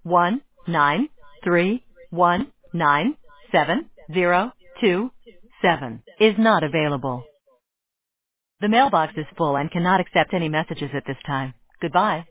193197027 is not available. The mailbox is full and cannot accept any messages at this time. Goodbye.